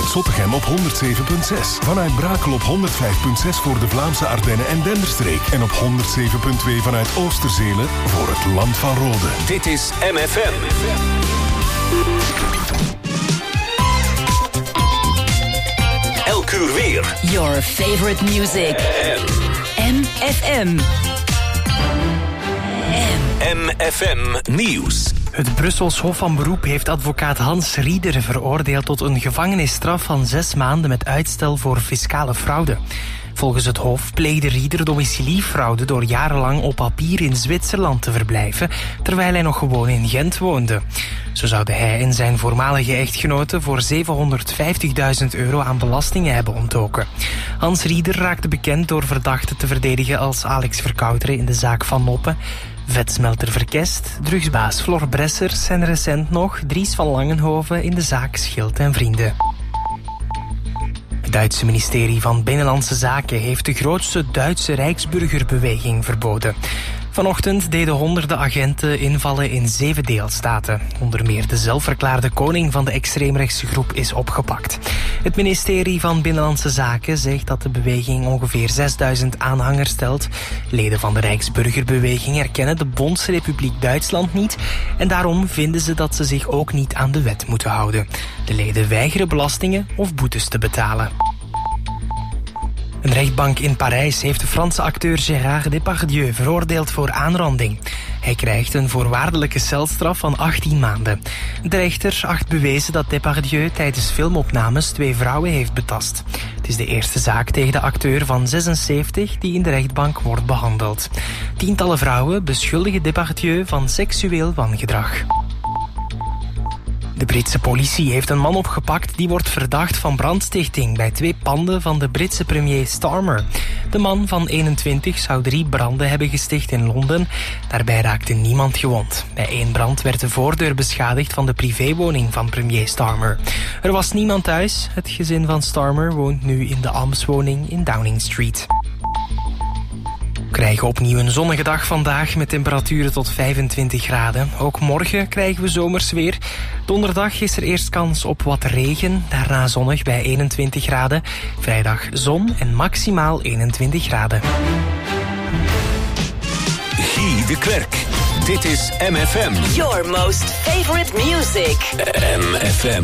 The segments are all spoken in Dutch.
vanuit Zottegem op 107.6. Vanuit Brakel op 105.6 voor de Vlaamse Ardennen en Denderstreek. En op 107.2 vanuit Oosterzelen voor het Land van Rode. Dit is MFM. Elk uur weer. Your favorite music. MFM. MFM Nieuws. Het Brussels Hof van Beroep heeft advocaat Hans Rieder veroordeeld tot een gevangenisstraf van 6 maanden met uitstel voor fiscale fraude. Volgens het Hof pleegde Rieder domiciliefraude door jarenlang op papier in Zwitserland te verblijven, terwijl hij nog gewoon in Gent woonde. Zo zouden hij en zijn voormalige echtgenote voor €750.000 aan belastingen hebben ontdoken. Hans Rieder raakte bekend door verdachten te verdedigen als Alex Verkouteren in de zaak Van Noppen, vetsmelter Verkest, drugsbaas Flor Bressers en recent nog Dries van Langenhoven in de zaak Schild en Vrienden. Het Duitse ministerie van Binnenlandse Zaken heeft de grootste Duitse Rijksburgerbeweging verboden. Vanochtend deden honderden agenten invallen in 7 deelstaten. Onder meer de zelfverklaarde koning van de extreemrechtse groep is opgepakt. Het ministerie van Binnenlandse Zaken zegt dat de beweging ongeveer 6000 aanhangers telt. Leden van de Rijksburgerbeweging erkennen de Bondsrepubliek Duitsland niet en daarom vinden ze dat ze zich ook niet aan de wet moeten houden. De leden weigeren belastingen of boetes te betalen. Een rechtbank in Parijs heeft de Franse acteur Gérard Depardieu veroordeeld voor aanranding. Hij krijgt een voorwaardelijke celstraf van 18 maanden. De rechter acht bewezen dat Depardieu tijdens filmopnames 2 vrouwen heeft betast. Het is de eerste zaak tegen de acteur van 76 die in de rechtbank wordt behandeld. Tientallen vrouwen beschuldigen Depardieu van seksueel wangedrag. De Britse politie heeft een man opgepakt die wordt verdacht van brandstichting bij 2 panden van de Britse premier Starmer. De man van 21 zou 3 branden hebben gesticht in Londen. Daarbij raakte niemand gewond. Bij 1 brand werd de voordeur beschadigd van de privéwoning van premier Starmer. Er was niemand thuis. Het gezin van Starmer woont nu in de ambtswoning in Downing Street. We krijgen opnieuw een zonnige dag vandaag met temperaturen tot 25 graden. Ook morgen krijgen we zomers weer. Donderdag is er eerst kans op wat regen, daarna zonnig bij 21 graden. Vrijdag zon en maximaal 21 graden. Guy de Klerk. Dit is MFM. Your most favorite music. MFM.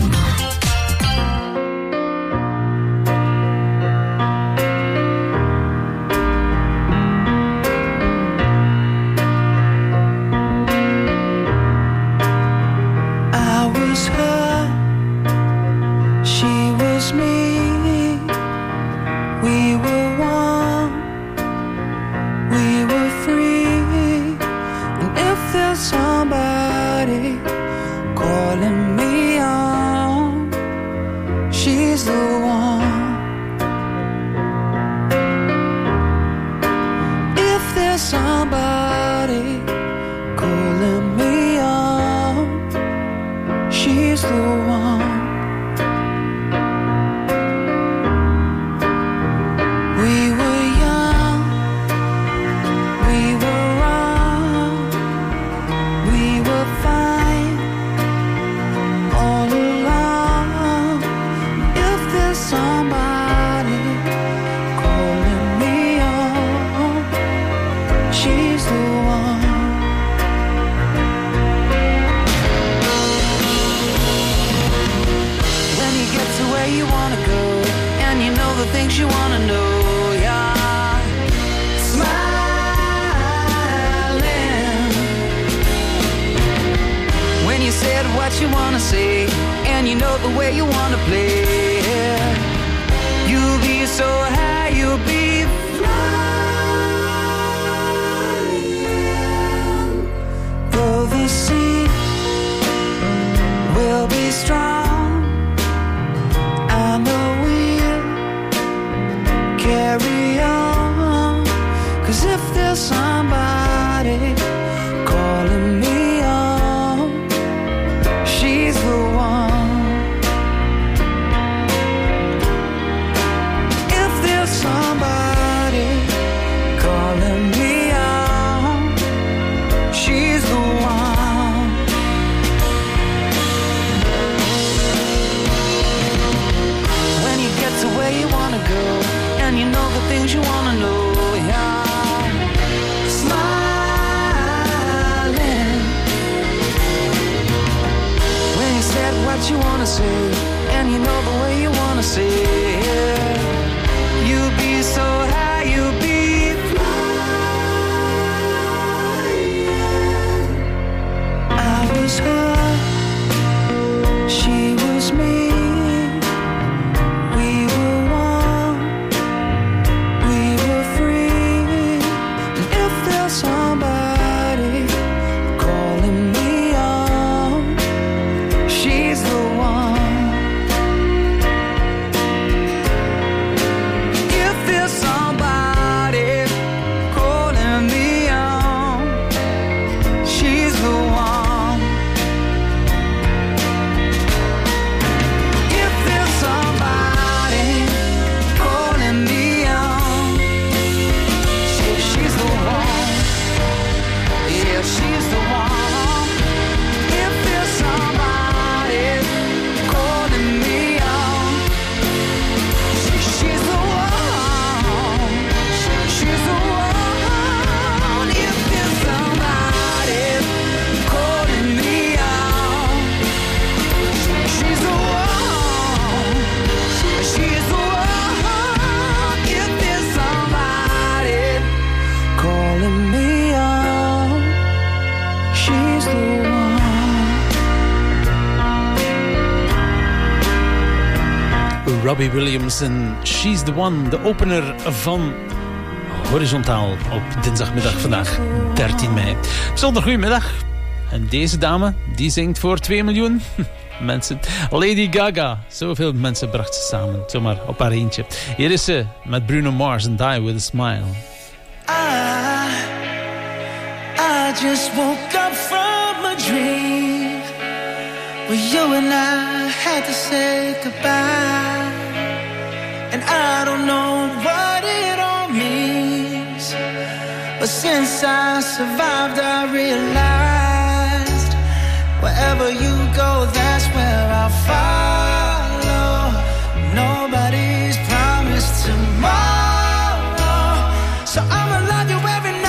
Calling me out, she's the one. you wanna know, yeah. Smiling when you said what you wanna say, and you know the way you wanna say it. You'll be so high, you'll be flying. I was her, she was me. Somebody calling me on, she's the one. If there's somebody calling me on, she's the one. If there's somebody calling me on, she's the one. Yeah, she's the one. If there's somebody calling me on, she's the one. She's the one. If there's somebody calling me on, she's the one. She's the one. If there's somebody calling me on, she's the one. Robbie Williams en She's the One, de opener van Horizontaal op dinsdagmiddag vandaag 13 mei. Bijzonder goedemiddag. En deze dame, die zingt voor 2 miljoen mensen. Lady Gaga. Zoveel mensen bracht ze samen, zomaar op haar eentje. Hier is ze met Bruno Mars en Die With A Smile. I just woke up from a dream where you and I had to say goodbye, and I don't know what it all means, but since I survived I realized wherever you go, that's where I'll follow. Nobody's promised tomorrow, so I'ma love you every night.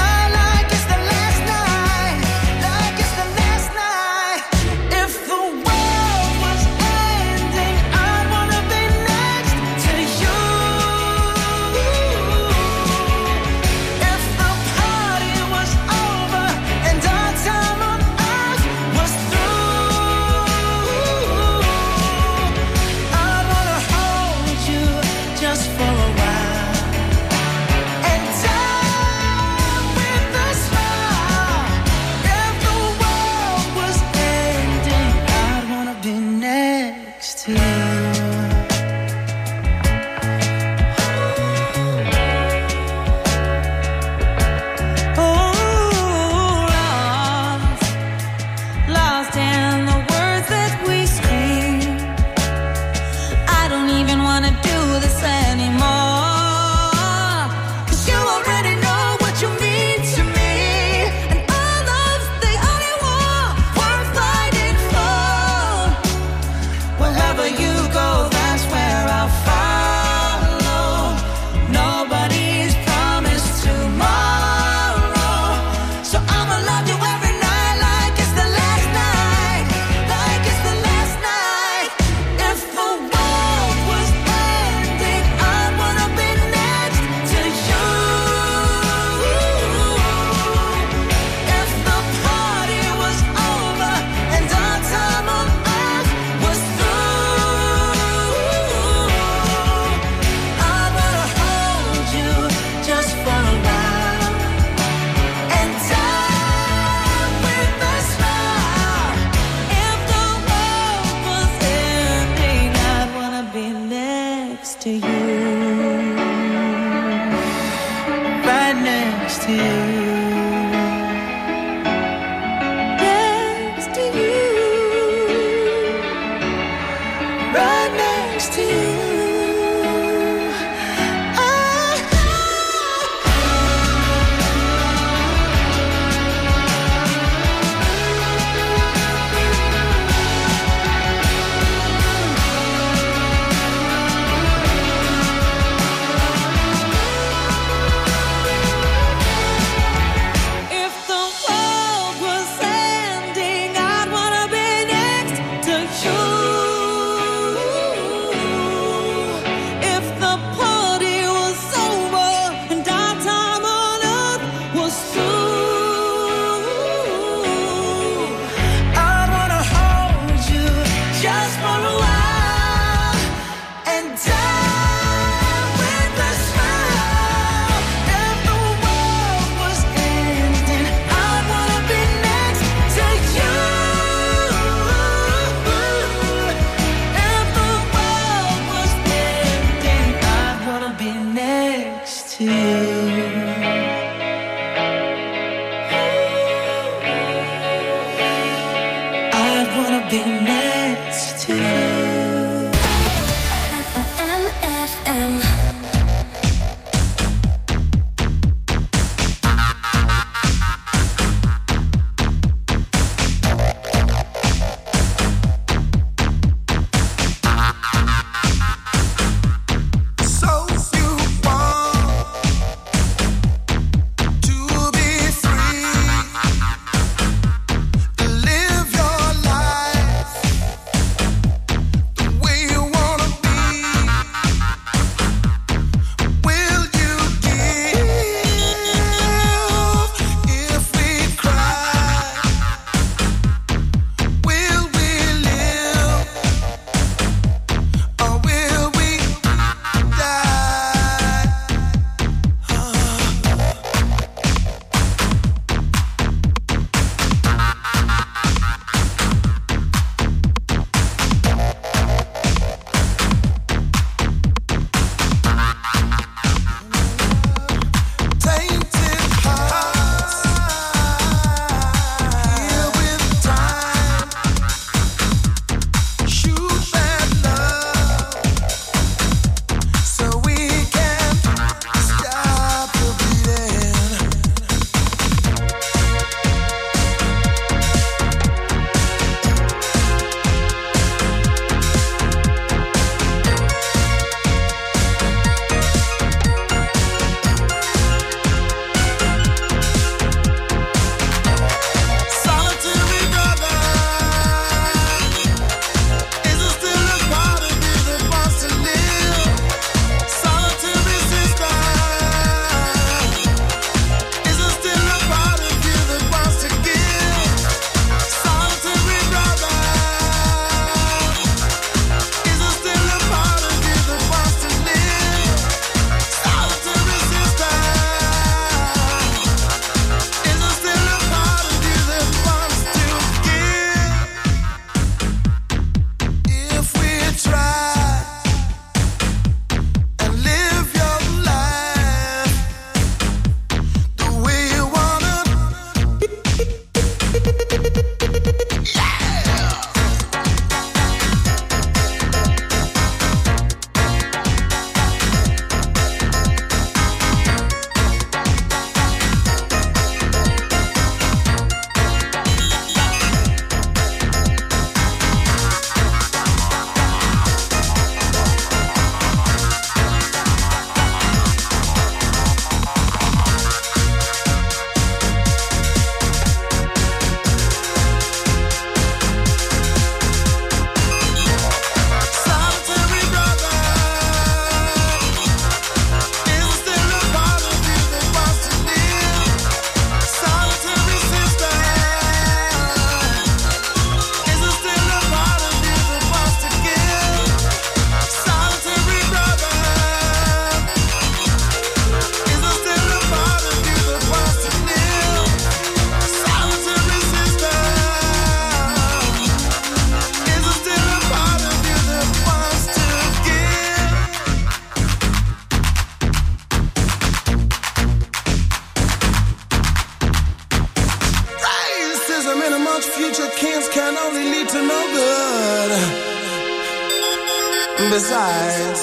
Besides,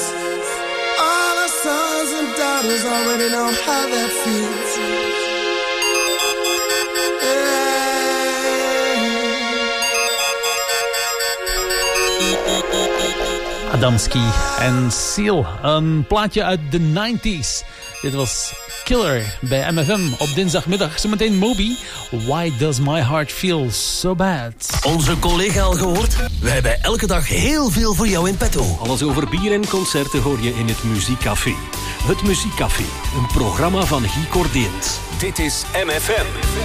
all our sons and daughters already know how that feels. Adamski en Seal, een plaatje uit de 90s. Dit was Killer bij MFM op dinsdagmiddag. Zometeen Moby. Why does my heart feel so bad? Onze collega al gehoord? Wij hebben elke dag heel veel voor jou in petto. Alles over bier en concerten hoor je in het Muziekcafé. Het Muziekcafé, een programma van Guy Cordeens. Dit is MFM.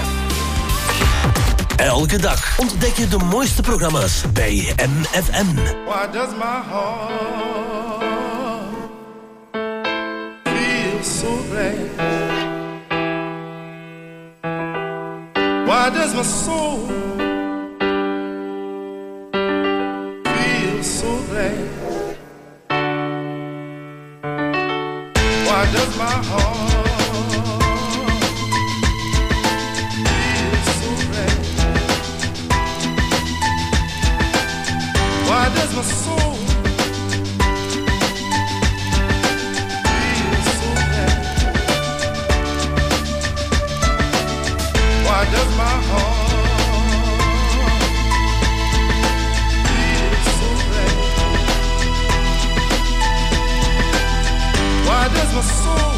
Elke dag ontdek je de mooiste programma's bij MFM. Why does my heart feel so glad? Why does my soul feel so glad? Why does my heart why does my soul feel so bad? Why does my heart feel so bad? Why does my soul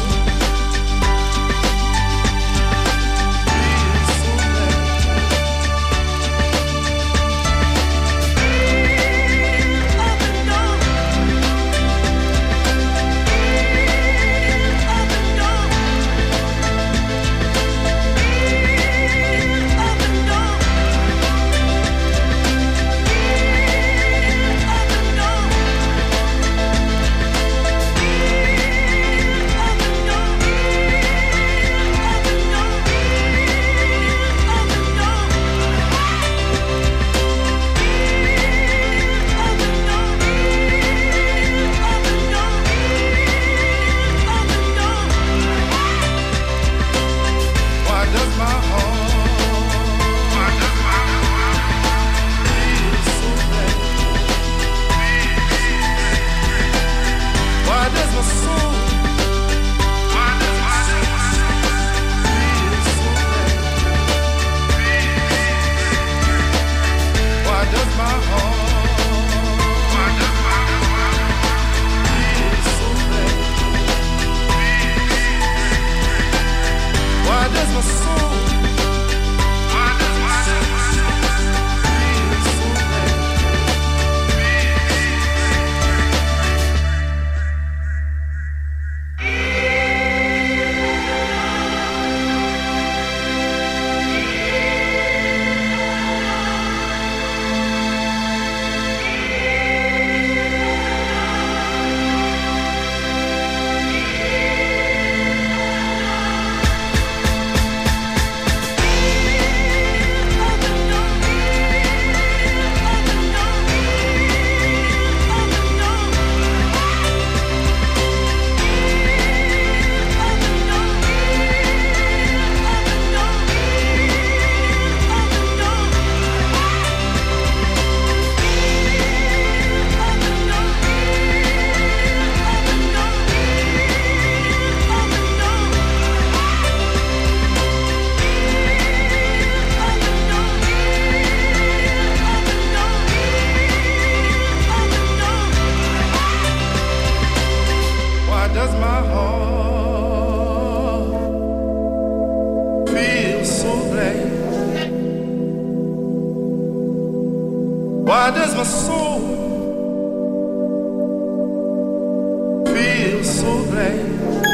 Why does my soul feel so glad?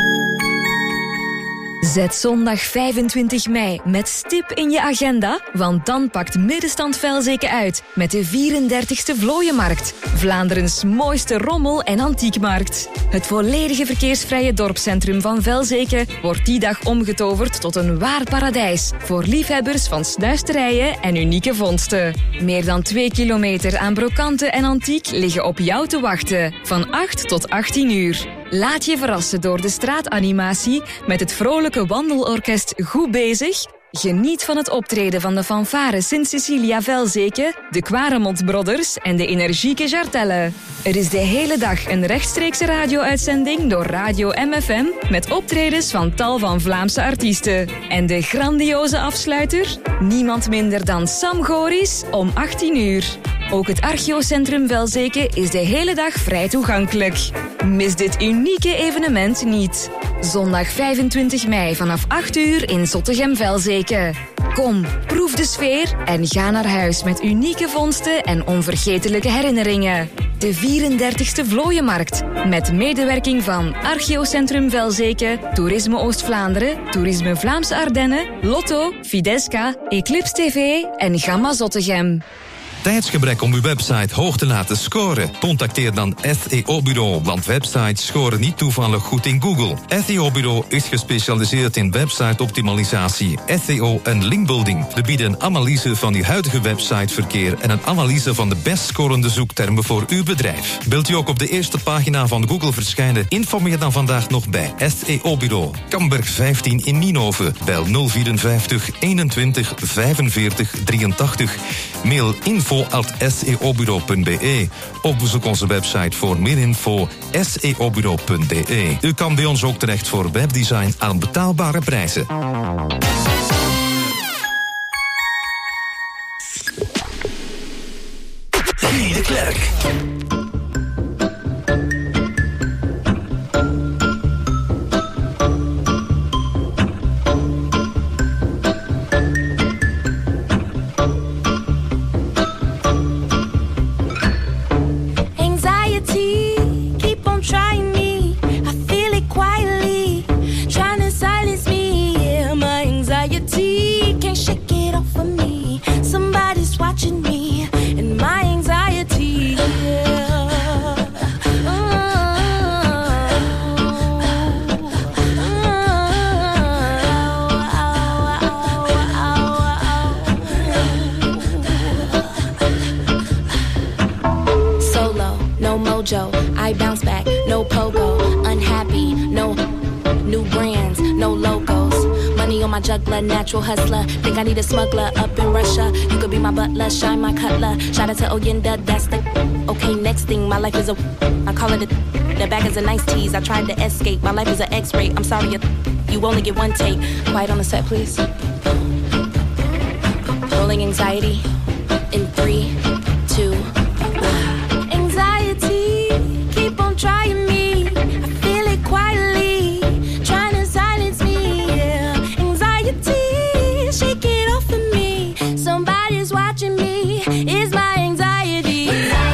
Zet zondag 25 mei met stip in je agenda, want dan pakt Middenstand Velzeke uit met de 34e Vlooienmarkt. Vlaanderens mooiste rommel- en antiekmarkt. Het volledige verkeersvrije dorpscentrum van Velzeke wordt die dag omgetoverd tot een waar paradijs voor liefhebbers van snuisterijen en unieke vondsten. Meer dan 2 kilometer aan brokanten en antiek liggen op jou te wachten, van 8 tot 18 uur. Laat je verrassen door de straatanimatie met het vrolijke wandelorkest Goed Bezig. Geniet van het optreden van de fanfare Sint-Cecilia Velzeke, de Quaremont Brothers en de energieke Jartelle. Er is de hele dag een rechtstreekse radio-uitzending door Radio MFM met optredens van tal van Vlaamse artiesten. En de grandioze afsluiter? Niemand minder dan Sam Goris om 18 uur. Ook het Archeocentrum Velzeke is de hele dag vrij toegankelijk. Mis dit unieke evenement niet. Zondag 25 mei vanaf 8 uur in Zottegem-Velzeke. Kom, proef de sfeer en ga naar huis met unieke vondsten en onvergetelijke herinneringen. De 34e Vlooienmarkt. Met medewerking van Archeocentrum Velzeke, Toerisme Oost-Vlaanderen, Toerisme Vlaamse Ardennen, Lotto, Fidesca, Eclipse TV en Gamma Zottegem. Tijdsgebrek om uw website hoog te laten scoren? Contacteer dan SEO Bureau, want websites scoren niet toevallig goed in Google. SEO Bureau is gespecialiseerd in website-optimalisatie, SEO en linkbuilding. We bieden een analyse van uw huidige websiteverkeer en een analyse van de best scorende zoektermen voor uw bedrijf. Wilt u ook op de eerste pagina van Google verschijnen? Informeer dan vandaag nog bij SEO Bureau. Kamberg 15 in Nienhoven. Bel 054 21 45 83. Mail info@seobureau.be of bezoek onze website voor meer info seobureau.be. U kan bij ons ook terecht voor webdesign aan betaalbare prijzen. Guy de Klerk. I bounce back, no pogo. Unhappy, no new brands, no logos. Money on my juggler, natural hustler. Think I need a smuggler up in Russia. You could be my butler, shine my cutler. Shout out to Oyenda, that's the okay. Next thing, my life is a I call it the back is a nice tease. I tried to escape, my life is an X-ray. I'm sorry, you only get one take. Quiet on the set, please. Rolling anxiety in 3, 2, 1. Trying me, I feel it quietly, trying to silence me, yeah. Anxiety, shake it off of me. Somebody's watching me, it's my anxiety.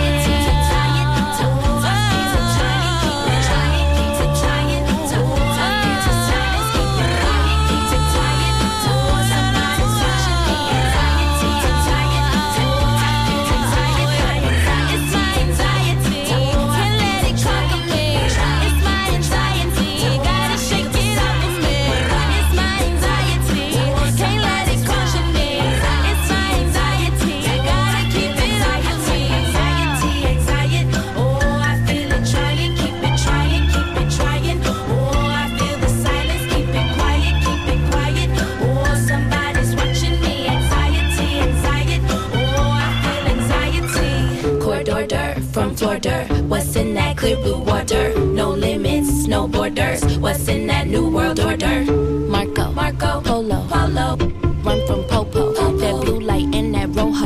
What's in that clear blue water? No limits, no borders. What's in that new world order? Marco, Polo, run from Popo. That blue light in that rojo.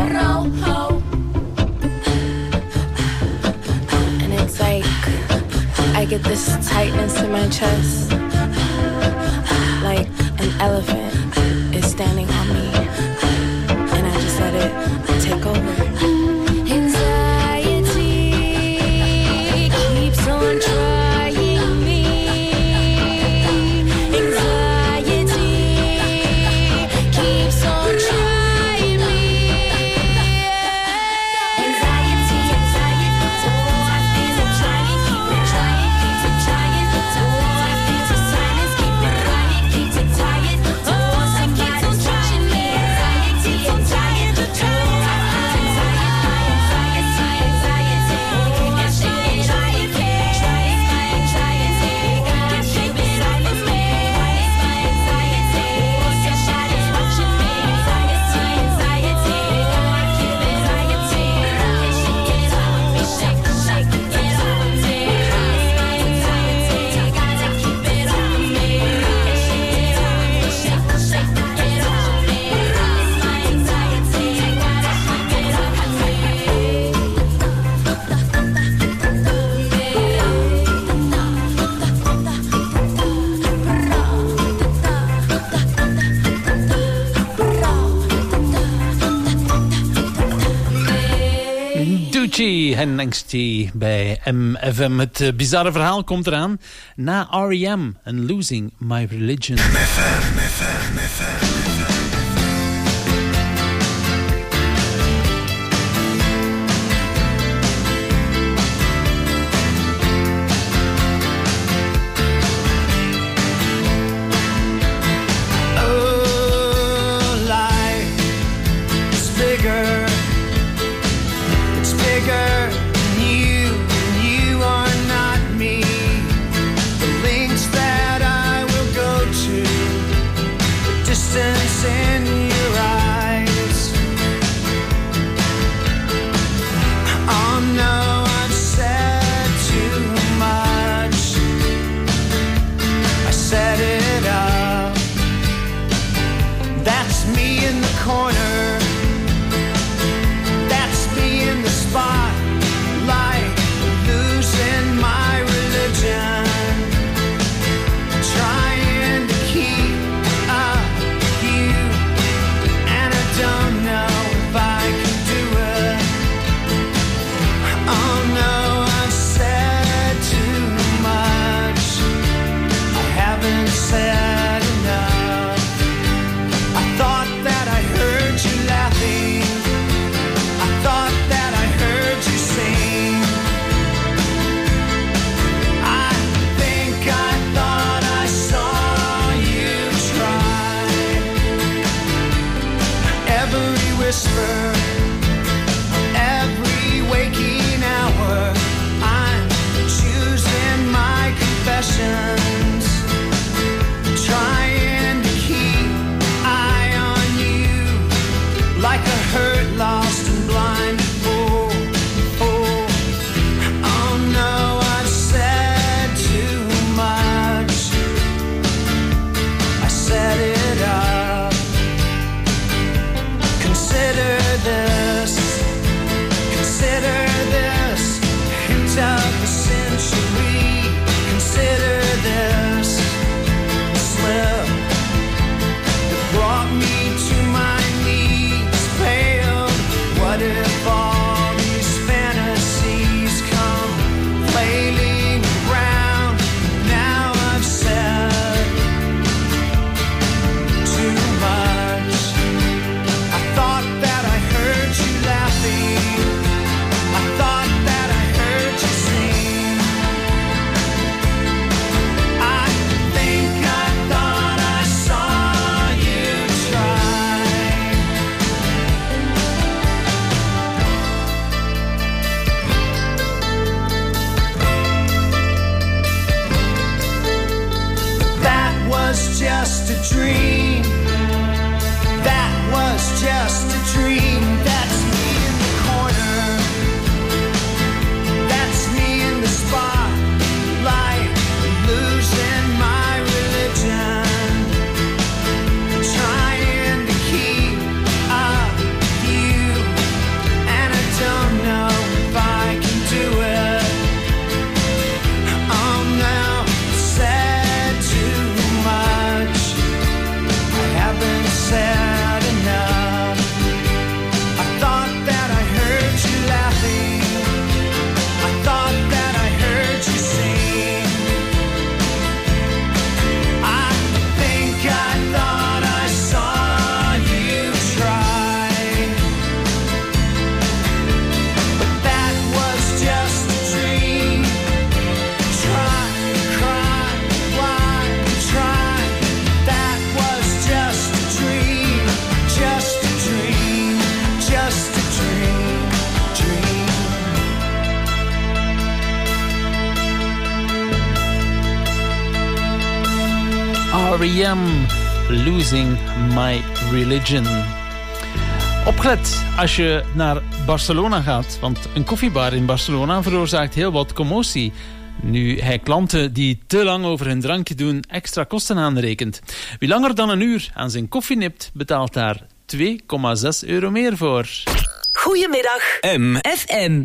And it's like I get this tightness in my chest, like an elephant is standing on me, and I just let it take over. Avicii en Angsty bij MFM. Het bizarre verhaal komt eraan na R.E.M. en Losing My Religion. R.E.M. Losing My Religion. Opgelet als je naar Barcelona gaat, want een koffiebar in Barcelona veroorzaakt heel wat commotie. Nu hij klanten die te lang over hun drankje doen extra kosten aanrekent. Wie langer dan een uur aan zijn koffie nipt, betaalt daar €2,6 meer voor. Goedemiddag, MFM.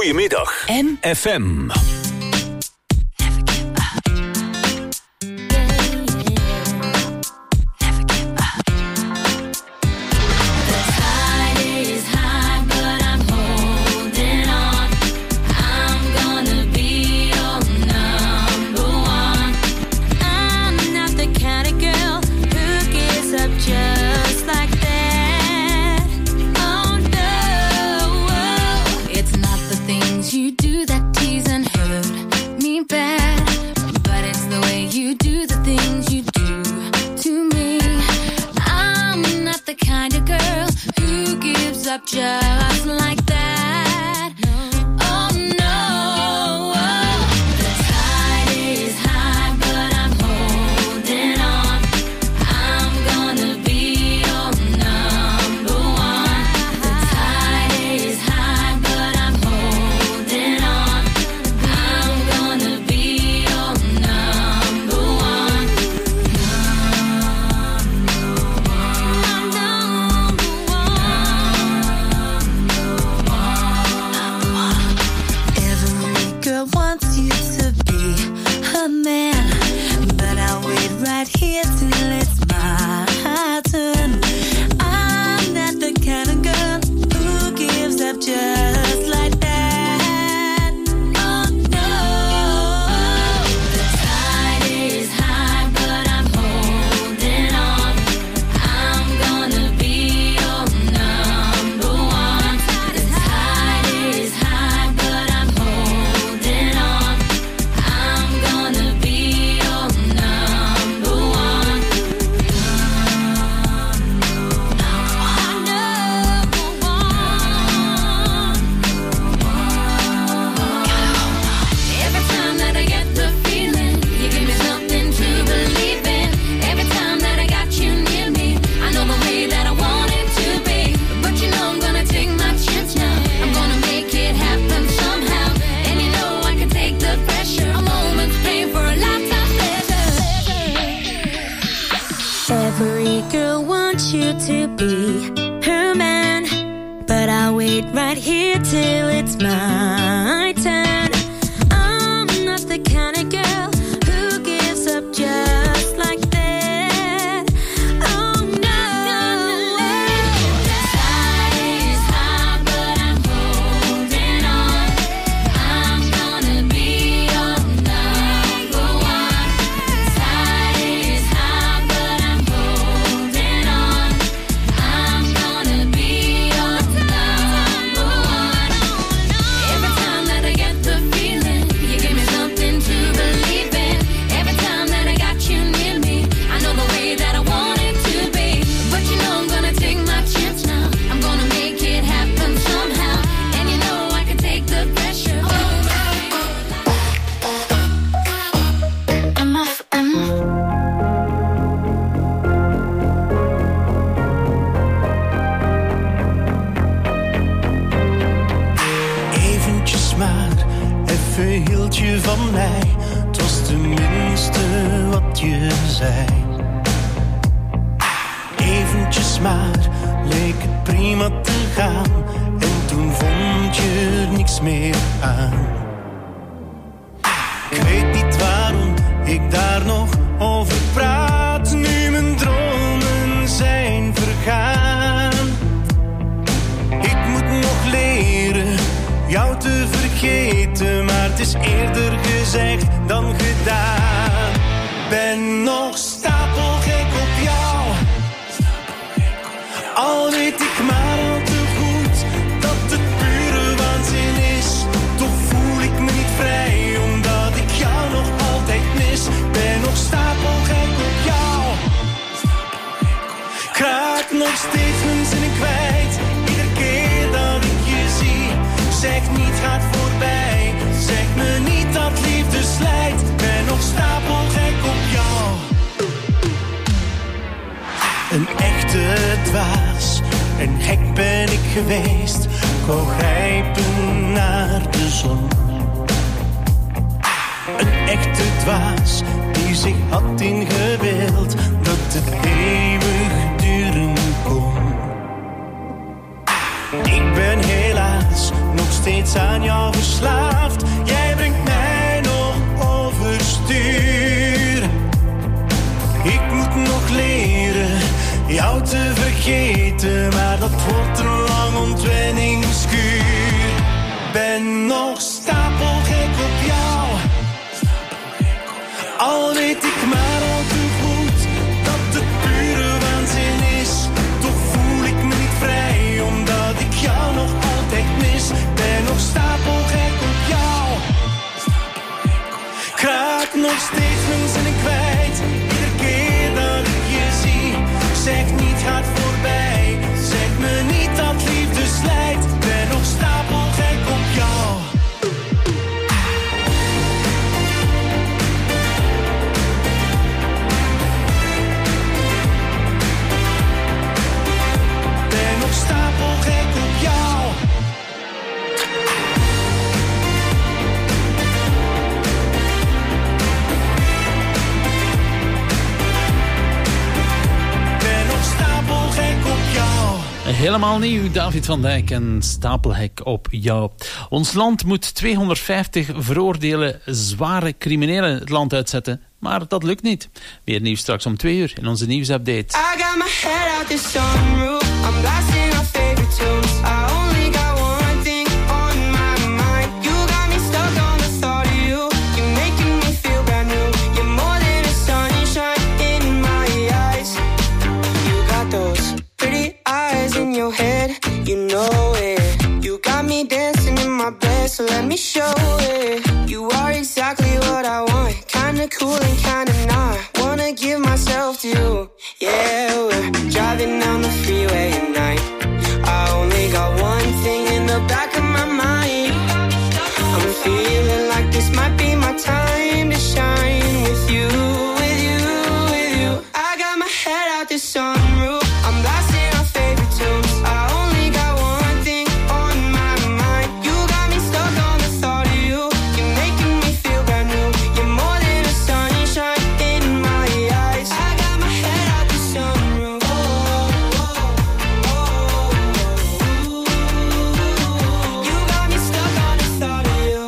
Goedemiddag. FM. Just like that. Oh no, the tide is high, but I'm holding on. I'm gonna be your number one. The tide is high, but I'm holding on. I'm gonna be your number one. Wants you to be her man, but I'll wait right here till it's my turn. I'm not the kind of girl who gives up just like that. Oh no, the tide is high, but I'm holding on. I'm gonna be your number one. The tide is high, but I'm holding on. I'm gonna be your number one. Every time that I get the feeling, you give me something to believe in. Every time that I got you near me, I know the way that I want it to be. But you know I'm gonna take my chance now. I'm gonna make it happen somehow. And you know I can take the pressure. A moment's pain for a lifetime pleasure. Every girl wants you to be her man, but I'll wait right here till it's my turn. I'm not the kind of girl who gives up just like that. Oh no, the tide is high, but I'm holding on. I'm gonna be your number one. The tide is high, but I'm holding on. I'm gonna be your number one. Every time that I get the feeling, you give me something to believe in. Every time that I got you near me, I know the way that I want it to be. But you know I'm gonna take my chance now. I'm gonna make it happen somehow. And you know I can take the pressure. Eventjes maar, even hield je van mij. Het was tenminste wat je zei. Eventjes maar, leek het prima te gaan. En toen vond je er niks meer aan. Ik weet niet waarom ik daar nog over praat. Nu mijn dromen zijn vergaan. Ik moet nog leren jou te vergeten, maar het is eerder gezegd dan gedaan. Ben nog stapelgek op jou, al weet ik maar al te goed dat het pure waanzin is. Toch voel ik me niet vrij, omdat ik jou nog altijd mis. Ben nog stapelgek op jou, ik raak nog steeds mijn zinnen kwijt. Iedere keer dat ik je zie, zeg niet gaat voorbij. Zeg me niet dat liefde slijt. Ben nog stapelgek op jou. Een echte dwaas en gek ben ik geweest. Ik wou grijpen naar de zon. Een echte dwaas die zich had ingebeeld dat het eeuwig duren kon. Ik ben helaas nog steeds steeds aan jou verslaafd. Jij brengt mij nog overstuur. Ik moet nog leren jou te vergeten, maar dat wordt een lang ontwenningskuur. Ben nog stapelgek op jou, al weet ik maar al te goed dat het pure waanzin is. Toch voel ik me niet vrij, omdat ik jou nog altijd mis. Ben nog stapelgek op jou, ik raak nog steeds mijn zinnen kwijt. Iedere keer dat ik je zie, zeg niet gaat voorbij. Zeg me niet dat liefde slijt. Ben nog stapelgek op jou. Ben nog stapelgek op jou. Helemaal nieuw, David van Dijk en Stapelhek op jou. Ons land moet 250 veroordelen zware criminelen het land uitzetten. Maar dat lukt niet. Meer nieuws straks om 2 uur in onze nieuwsupdate. I got my head out the sunroof. I'm blasting our favorite tunes. I only got one thing on my mind. You got me stuck on the thought of you. You're making me feel brand new. You're more than a sunshine in my eyes. You got those pretty eyes in your head, you know it. You got me dancing in my bed, so let me show it. You are exactly what I want, kinda cool and kinda not. Wanna give myself to you, yeah. We're driving down the freeway at night. I only got one thing in the back of my mind. I'm feeling like this might be my time to shine with you, with you, with you. I got my head out the sunroof. I'm blasting our favorite tunes. I only got one thing on my mind. You got me stuck on the thought of you. You're making me feel brand new. You're more than a sunshine in my eyes. I got my head out the sunroof. You got me stuck on the thought of you.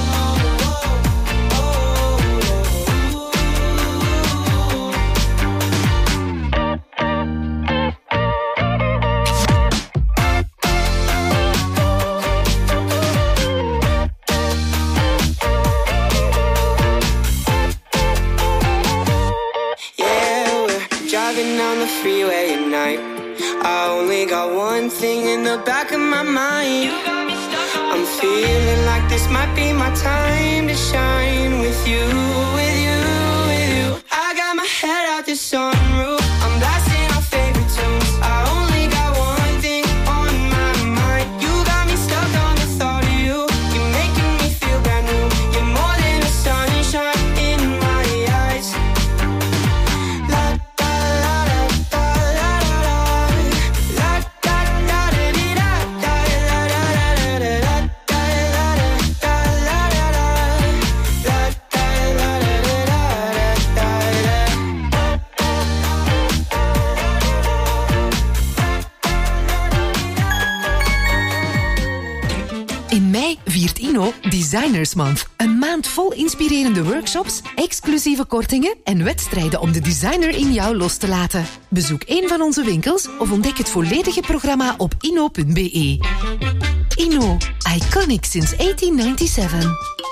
Driving down the freeway at night. I only got one thing in the back of my mind. I'm feeling like this might be my time to shine with you, with you, with you. I got my head out the sunroof. I'm blasting our favorite tunes. I only got one thing on my mind. You got me stuck on the thought of you. You're making me feel brand new. You're more than a sunshine in my eyes. In mei viert Inno Designers Month. Een maand vol inspirerende workshops, exclusieve kortingen en wedstrijden om de designer in jou los te laten. Bezoek een van onze winkels of ontdek het volledige programma op inno.be. Inno, iconic since 1897.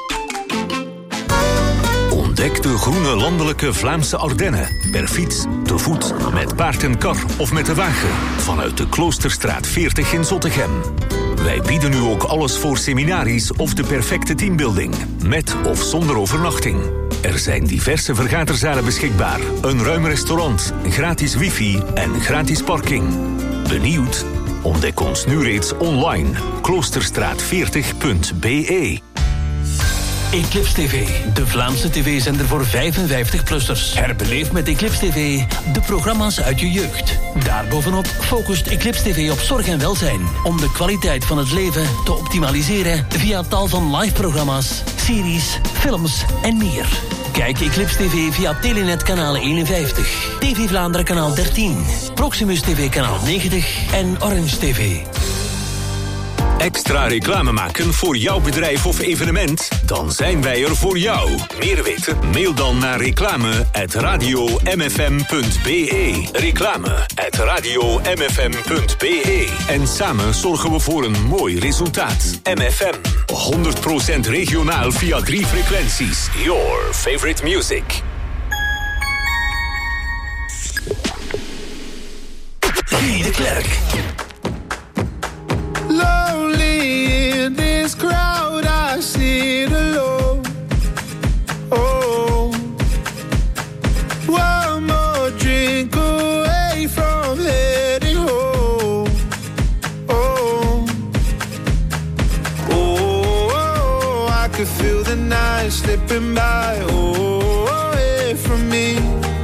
Ontdek de groene landelijke Vlaamse Ardennen. Per fiets, te voet, met paard en kar of met de wagen. Vanuit de Kloosterstraat 40 in Zottegem. Wij bieden nu ook alles voor seminaries of de perfecte teambuilding. Met of zonder overnachting. Er zijn diverse vergaderzalen beschikbaar. Een ruim restaurant, gratis wifi en gratis parking. Benieuwd? Ontdek ons nu reeds online. Kloosterstraat40.be. Eclipse TV, de Vlaamse tv-zender voor 55-plussers. Herbeleef met Eclipse TV de programma's uit je jeugd. Daarbovenop focust Eclipse TV op zorg en welzijn. Om de kwaliteit van het leven te optimaliseren via tal van live-programma's, series, films en meer. Kijk Eclipse TV via Telenet kanaal 51, TV Vlaanderen kanaal 13, Proximus TV kanaal 90 en Orange TV. Extra reclame maken voor jouw bedrijf of evenement? Dan zijn wij er voor jou. Meer weten? Mail dan naar reclame@radiomfm.be. Reclame@radiomfm.be. En samen zorgen we voor een mooi resultaat. MFM. 100% regionaal via 3 frequenties. Your favorite music. Guy de Klerk. Lonely in this crowd, I sit alone. Oh, one more drink away from heading home. Oh, oh, I could feel the night slipping by. Oh, away from me.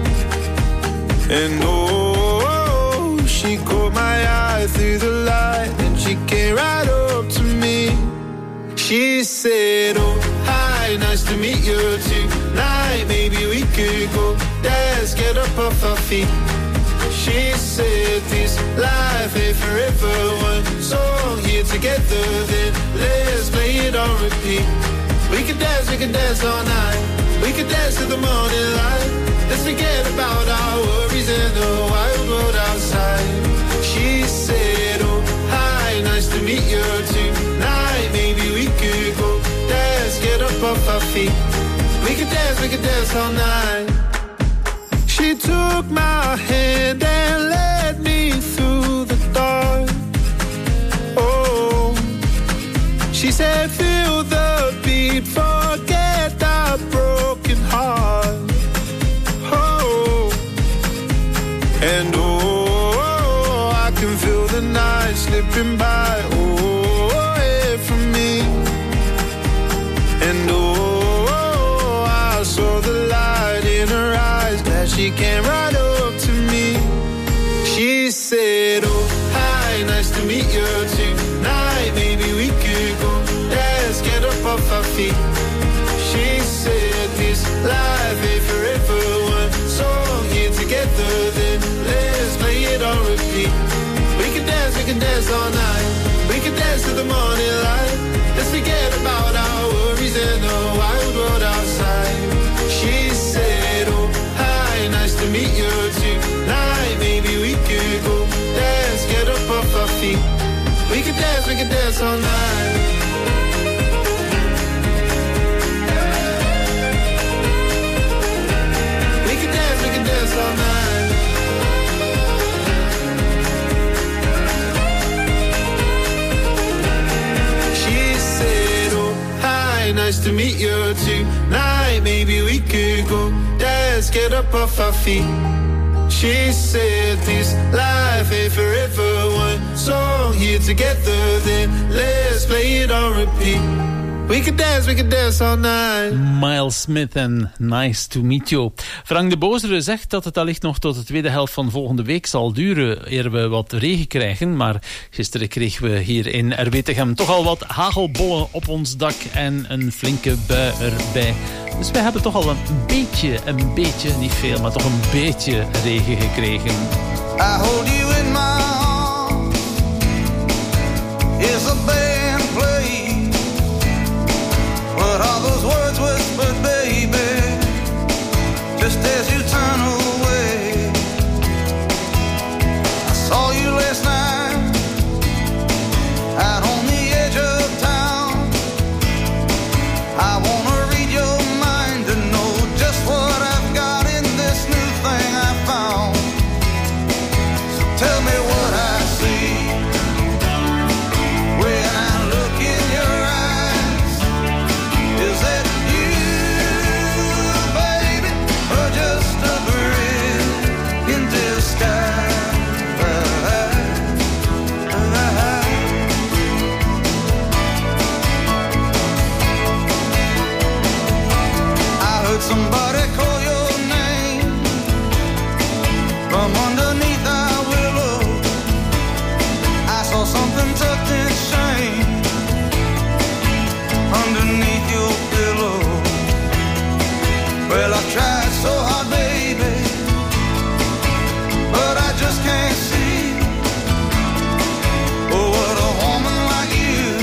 And she caught my eye through the light and she came right up to me. She said, oh, hi, nice to meet you tonight. Maybe we could go dance, get up off our feet. She said, this life ain't forever. One song here together, then let's play it on repeat. We can dance all night. We can dance till the morning light. Let's forget about our worries and the wild world outside. She said, oh, hi, nice to meet you tonight. Maybe we could go dance, get up off our feet. We could dance all night. She took my hand and led me through the dark. Oh, she said, feel the beat, forget that broken heart. And I can feel the night slipping by, away from me. And I saw the light in her eyes, glad she came right up to me. She said, oh, hi, nice to meet you tonight. Maybe we could go dance, get up off our feet. She said, this life ain't forever. One song here together, then let's play it on repeat. We can dance all night. We can dance till the morning light. Let's forget about our worries and the wild world outside. She said, oh, hi, nice to meet you tonight. Maybe we could go dance, get up off our feet. We can dance all night. We can dance all night. She said, oh, hi, nice to meet you tonight. Maybe we could go dance, get up off our feet. She said, this life ain't forever. One song here together, then let's play it on repeat. We can dance all night. Miles Smith en Nice to Meet You. Frank de Bozere zegt dat het allicht nog tot de tweede helft van volgende week zal duren eer we wat regen krijgen. Maar gisteren kregen we hier in Erwetegem toch al wat hagelbollen op ons dak en een flinke bui erbij. Dus we hebben toch al een beetje, niet veel, maar toch een beetje regen gekregen. I hold you in my arms. Is a band playing? What are those words whispered, baby? Just as you turn away. I saw you last night out on the edge of town. I wanna read your mind to know just what I've got in this new thing I found. So tell me what I see when I look in your eyes. Is that you, baby, or just a bird in disguise? I heard somebody call your name from underneath our willow. I saw something tucked in shame underneath your pillow. Well, I've tried so hard, baby, but I just can't see what a woman like you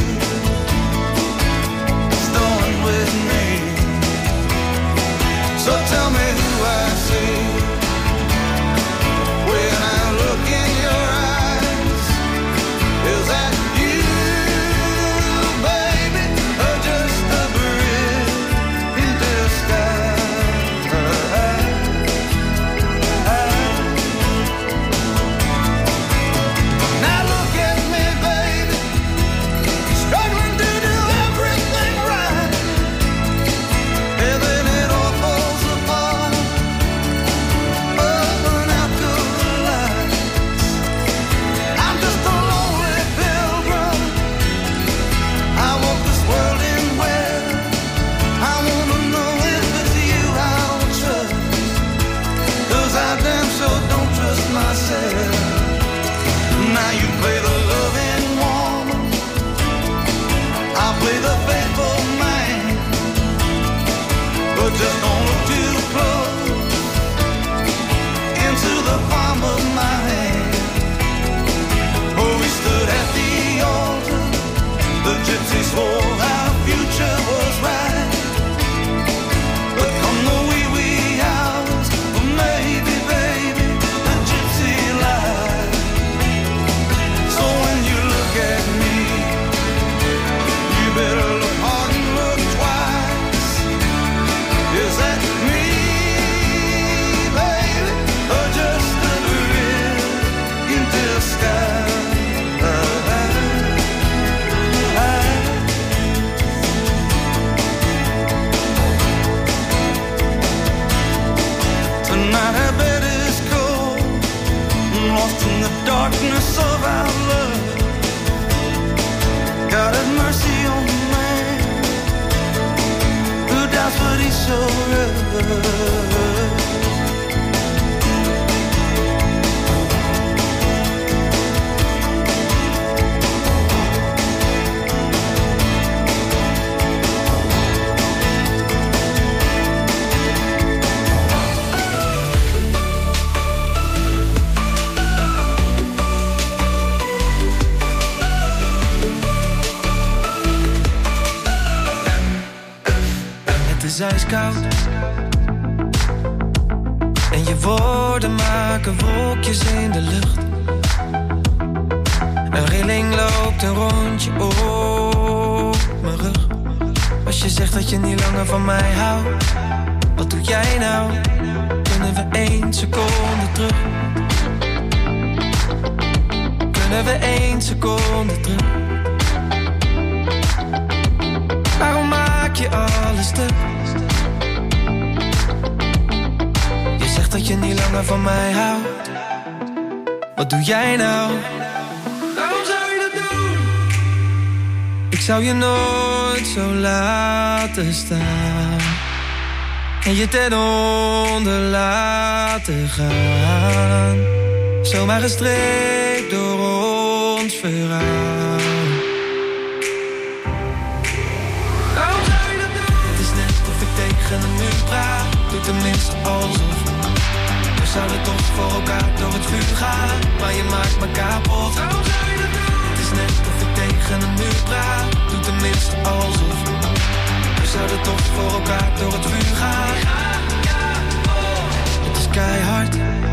so rough. Het is ijskoud en je woorden maken wolkjes in de lucht. Een rilling loopt een rondje op mijn rug. Als je zegt dat je niet langer van mij houdt, wat doe jij nou? Kunnen we 1 seconde terug? Kunnen we 1 seconde terug? Waarom maak je alles stuk? Je zegt dat je niet langer van mij houdt. Wat doe jij nou? Waarom zou je dat doen? Ik zou je nooit zo laten staan en je ten onder laten gaan. Zomaar gestreept door ons verhaal. Tegen een muur praat, doe tenminste alsof. We zouden toch voor elkaar door het vuur gaan, maar je maakt me kapot. Waarom zou je dat doen? Het is net of ik tegen een muur praat, doe tenminste alsof. We zouden toch voor elkaar door het vuur gaan. Het is keihard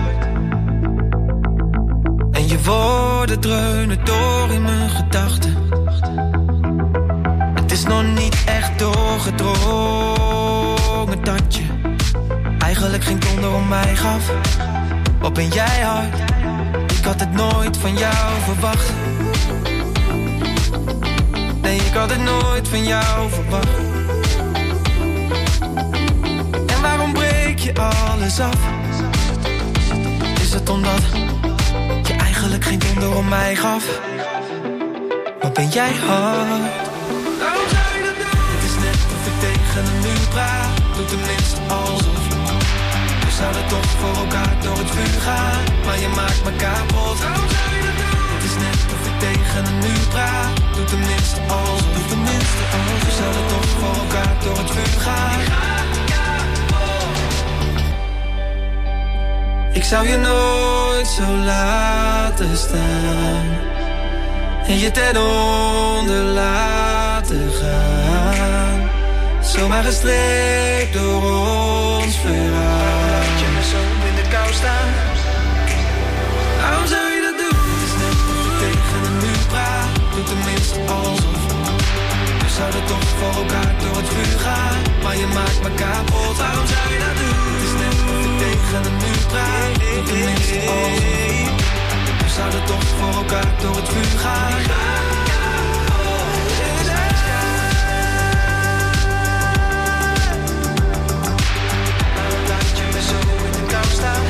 en je woorden dreunen door in mijn gedachten. Het is nog niet echt doorgedrongen dat je eigenlijk geen donder om mij gaf. Wat ben jij hard? Ik had het nooit van jou verwacht. Nee, ik had het nooit van jou verwacht. En waarom breek je alles af? Is het omdat je eigenlijk geen donder om mij gaf? Wat ben jij hard? Waarom zou je dat doen? Het is net of ik tegen een muur praat, doe tenminste alsof. We zouden toch voor elkaar door het vuur gaan, maar je maakt me kapot. Waarom zou je dat doen? Het is net of ik tegen een muur praat, doe tenminste alsof. Doe tenminste alsof. We zouden toch voor elkaar door het vuur gaan. Ik zou je nooit zo laten staan en je ten onder laten gaan. Zomaar gestreept door ons verhaal. Laat je me zo in de kou staan. Waarom zou je dat doen? Het is net of ik tegen een muur praat, doe tenminste alsof. We zouden toch voor elkaar door het vuur gaan, maar je maakt me kapot. Waarom zou je dat doen? Het is net of ik tegen een muur praat, doe tenminste alsof. We zouden toch voor elkaar door het vuur gaan. Laat je me zo in de kou staan.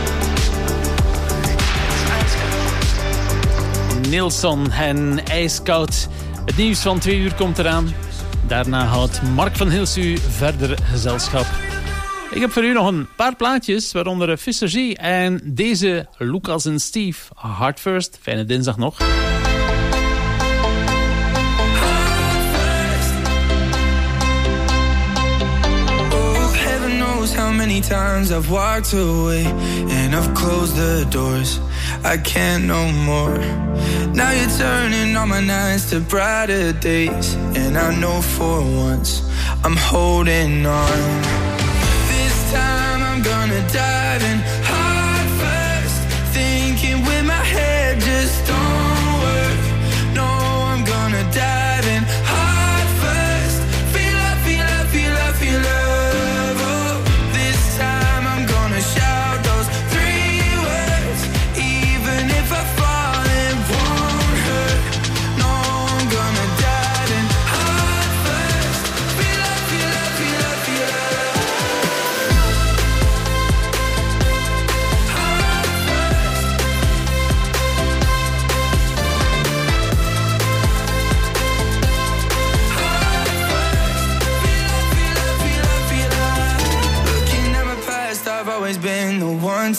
Nilsson en IJskoud. Het nieuws van 2 uur komt eraan. Daarna houdt Mark van Hils u verder gezelschap. Ik heb voor u nog een paar plaatjes, waaronder Fisher G en deze Lucas en Steve. Heart First. Fijne dinsdag nog. How many times I've walked away and I've closed the doors. I can't no more. Now you're turning all my nights to brighter days, and I know for once I'm holding on. This time I'm gonna dive in heart first, thinking with my head just don't work. No, I'm gonna dive in heart first. Feel love, feel love, feel love, feel love.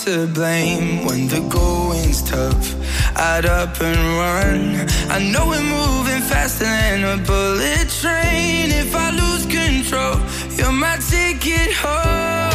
to blame when the going's tough. I'd up and run. I know we're moving faster than a bullet train. If I lose control, you're my ticket home.